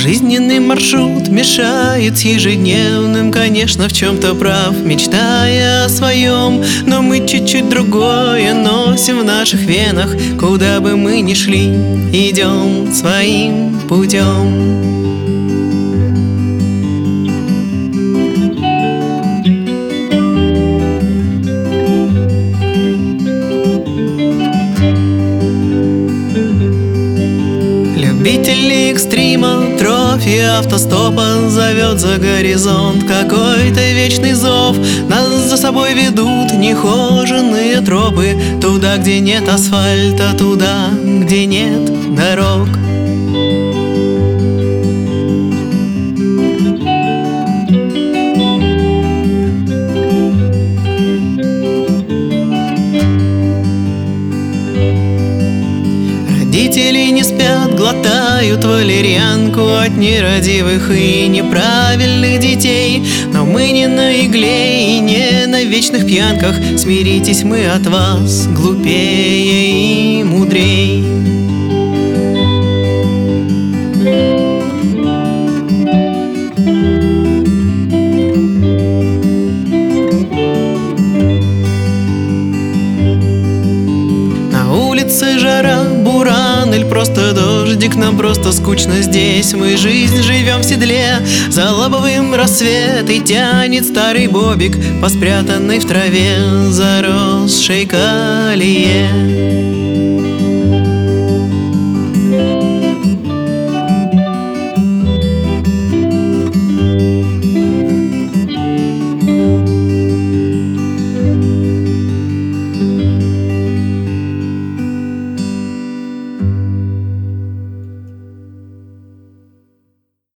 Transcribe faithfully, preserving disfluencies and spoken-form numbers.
Жизненный маршрут мешает с ежедневным. Конечно, в чем-то прав, мечтая о своем, но мы чуть-чуть другое носим в наших венах. Куда бы мы ни шли, идем своим путем. Любители экстрима, трофи автостопа зовет за горизонт какой-то вечный зов. Нас за собой ведут нехоженные тропы, туда, где нет асфальта, туда, где нет дорог. Родители не спят, глотают валерьянку от нерадивых и неправильных детей. Но мы не на игле и не на вечных пьянках. Смиритесь, мы от вас глупее и мудрей. Жара, буран или просто дождик, нам просто скучно здесь. Мы жизнь живем в седле, за лобовым рассвет и тянет старый бобик по спрятанной в траве заросшей колее.